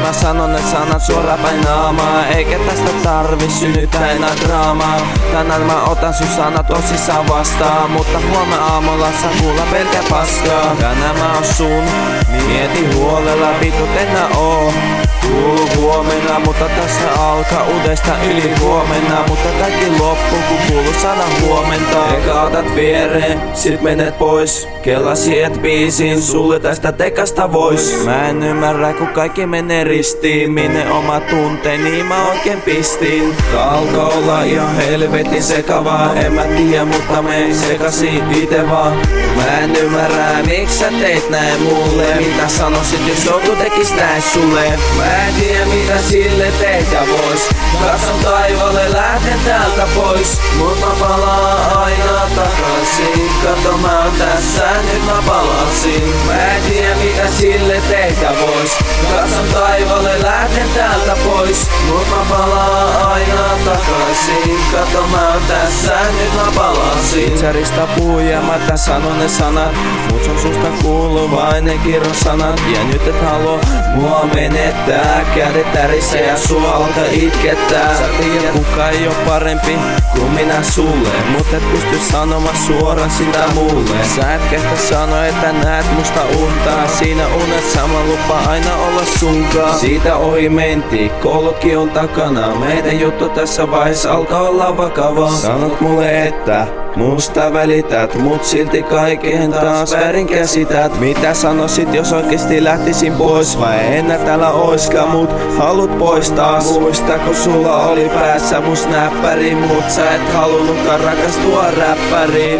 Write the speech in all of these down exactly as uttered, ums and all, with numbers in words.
mä sanon ne sanat suoraan päin naamaa. Eikä tästä tarvi synnyttää enää draamaa. Tänään mä otan sun sanat tosissaan vastaan, mutta huomenna aamulla saa kuulla pelkä paskaa. Tänään mä oon sun, mieti huolella, vitut enää oo. Kuulu huomenna, mutta tässä alkaa uudestaan yli huomenna. Mutta kaikki loppuu kun kuuluu sana huomenta. Eka otat viereen, sit menet pois. Kellasi et biisin, sulle tästä tekasta vois. Mä en ymmärrä kun kaikki menee ristiin. Minne oma tunteeni mä oikein pistin. Alkaa olla ihan helvetin sekavaa. En mä tiedä mutta me sekasi ite vaan. Mä en ymmärrä miksi sä teit näin mulle. Mitä sanoisit jos joku tekis näin sulle? Mä en tiedä mitä sille tehdä vois. Katson taivaalle, lähden täältä pois. Mut mä palaan aina takaisin. Kato mä oon tässä, nyt mä palasin. Mä en tiedä mitä sille tehdä vois. Katson taivaalle, lähden täältä pois. Mut mä palaan aina takaisin. Kato mä oon tässä, nyt mä palasin. Pitsarista puhuja mä tän sanon ne sanat. Mut sun susta kuuluu vain ne kirrosanat. Ja nyt et halua mua menettää. Kädet tärisee ja sua alkaa itkettää. Sä tiedät kuka ei oo parempi kuin minä sulle. Mut et pysty sanomaan suoraan sitä mulle. Sä et kestä sanoa että näet musta untaa. Siinä unessa mä lupaan aina olla sunkaan. Siitä ohi mentiin, kolki on takana. Meidän juttu tässä vaiheessa alkaa olla vakavaa. Sanot mulle että musta välität, mut silti kaiken taas väärin käsität. Mitä sanoisit jos oikeesti lähtisin pois? Vai enää täällä oiskaan mut halut poistaa? Muista kun sulla oli päässä mun snäppäri. Mut sä et halunnutkaan rakastua räppäriin.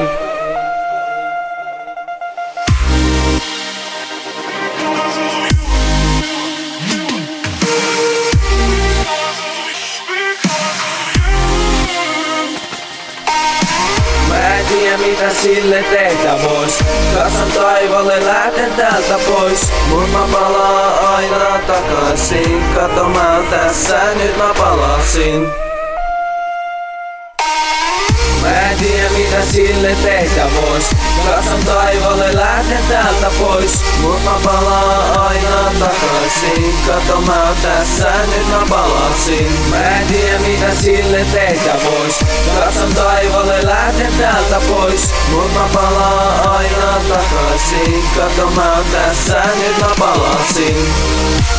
Tiedä mitä sille tehdä vois. Katson taivaalle, lähden täältä pois. Mut mä palaan aina takaisin. Kato mä oon tässä, nyt mä palasin. Mä en tiedä mitä sille tehdä vois. Katson taivaalle, lähden täältä pois. Mut mä palaan aina takaisin. Kato mä oon tässä, nyt mä palasin. Mä en tiedä mitä sille tehdä vois. Katson taivaalle, lähden täältä pois. Mut mä palaan aina takaisin. Kato mä oon tässä, nyt mä palasin.